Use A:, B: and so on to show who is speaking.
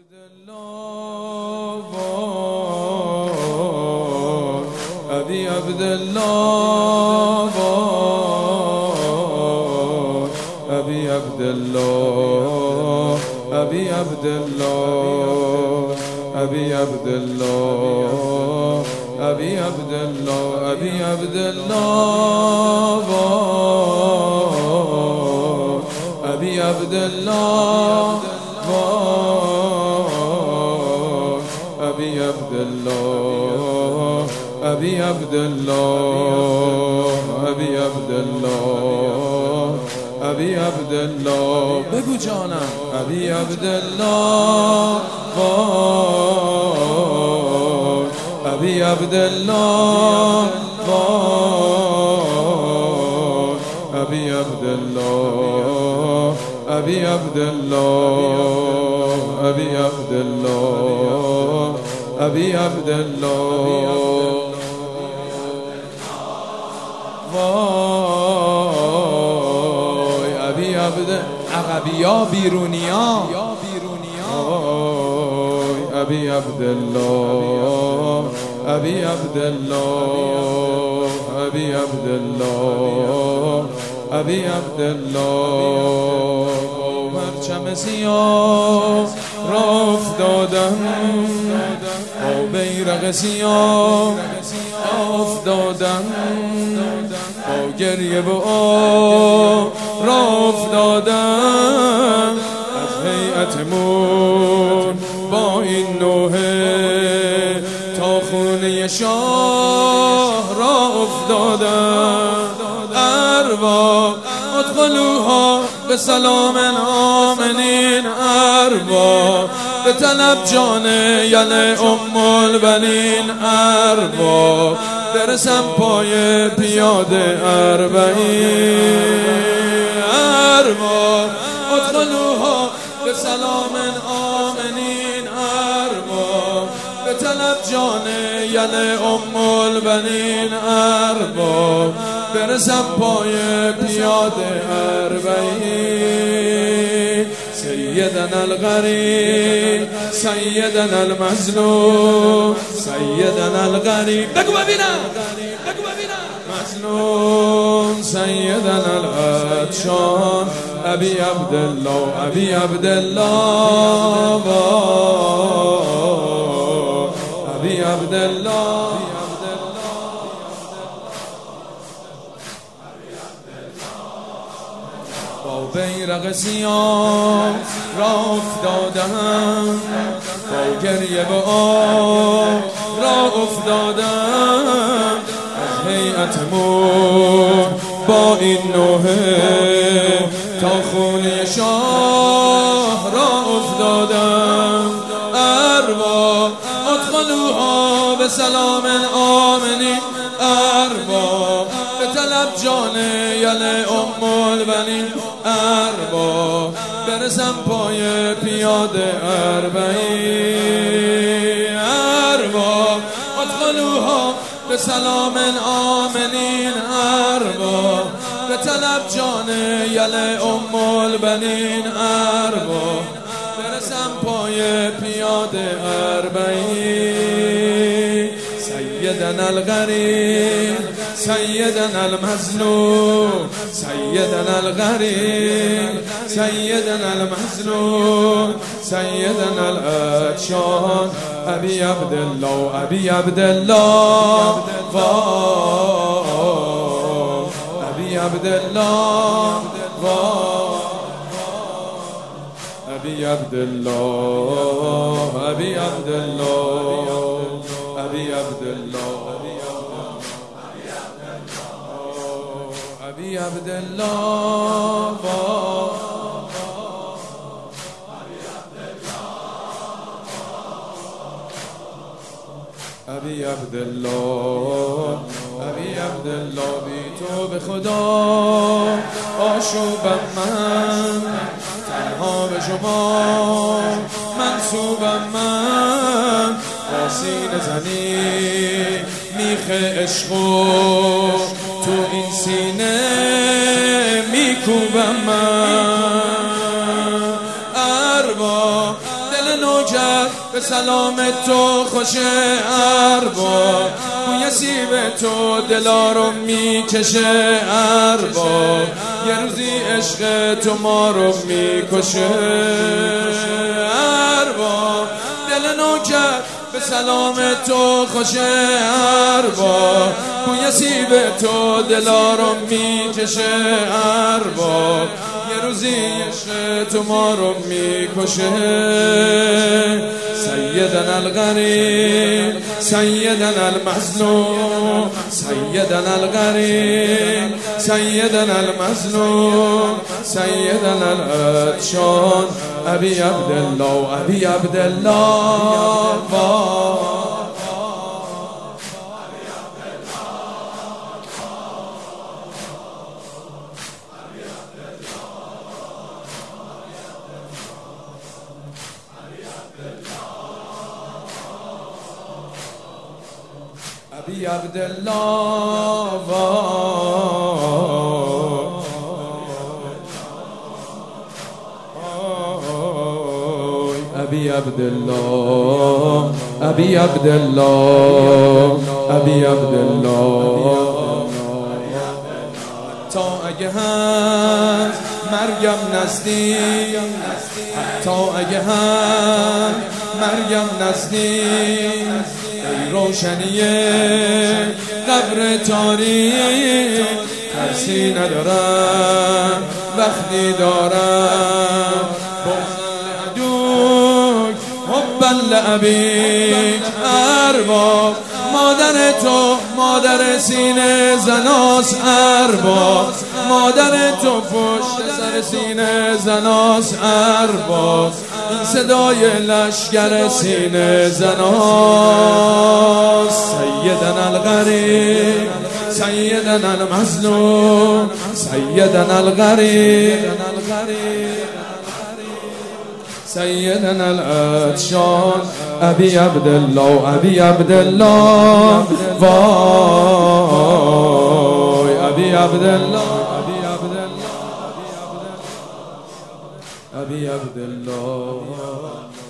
A: عبدالله ابی عبدالله ابی عبدالله ابی عبدالله ابی عبدالله ابی عبدالله ابی عبدالله ابی عبدالله ابی عبدالله ابی عبدالله ابی عبدالله ابی عبدالله بگو جانم ابی عبدالله ابی عبدالله ابی عبدالله ابی عبدالله ابی عبدالله ابی عبدالله وای ابی عبد عقبیا بیرونیا ابی عبدالله ابی عبدالله ابی عبدالله ابی عبدالله پرچم سیاه را افتادم با بیرق سیاه افتادم با گریه و آه را افتادم از هیئتمون با این نوحه تا خونه شاه را افتادم ارواح ادخلوها به سلام آمنین ارواح به طلب جان یل ام البنین ارواح برسم پای پیاده اربعین ارواح ادخلوها به سلام آمنین ارواح به طلب جان یل ام البنین ارواح برسم پای پیاده اربعین سیدنا الغریب سیدنا المظلوم سیدنا الغریب بگو ببینم مظلوم سیدنا العطشان ابی عبدالله ابی عبدالله ابی عبدالله با بیرق سیاه را افتادم با گریه و آه را افتادم از هیئتمون با این نوحه تا خونه شاه را افتادم ارواح ادخلوها به سلام آمنین ارواح به طلب جان یل ام البنین ارواح برسم پای پیاده اربعین ارواح ادخلوها به سلام آمنین ارواح به طلب جان یل ام البنین ارواح برسم پای پیاده اربعین سیدنا الغریب سیدنا المظلوم سیدنا الغریب سیدنا المظلوم سیدنا العطشان ابی عبدالله ابی عبدالله ابی عبدالله ابی عبدالله ابی عبدالله ابی عبدالله ابی عبدالله ابی عبدالله ابی عبدالله بی تو به خدا آشوبم من تنها به شما منصوبم من با سینه زنی میخ عشقو تو این سینه میکوبم من ارواح دل نوکر به سلام تو خوشه ارباب، بوی سیب تو دلا رو میکشه ارباب، یه روزی عشق تو ما رو میکشه ارباب. دل نوکر به سلام تو خوشه ارباب، بوی سیب تو دلا رو میکشه ارباب، یه روزی عشق تو ما رو میکشه. سیدنا الغریب سیدنا المظلوم سیدنا الغریب سیدنا المظلوم سیدنا العطشان ابی عبدالله ابی عبدالله. ابی عبدالله ابی عبدالله ابی عبدالله ابی عبدالله. تا اگه هم مرگم نزدیک، تا اگه هم مرگم نزدیک، ای روشنی قبر تاریک، ترسی ندارم وقتی دارم بغض حبا لابیک ارباب. مادر تو مادر سینه زناس ارباب، مادر تو پشت سر سینه زناس ارباب، این صدای لشگر سینه زناس. سیدنا الغریب سیدنا المظلوم سیدنا الغریب سیدنا العطشان ابی عبدالله ابی عبدالله. وای ابی عبدالله ابی عبدالله.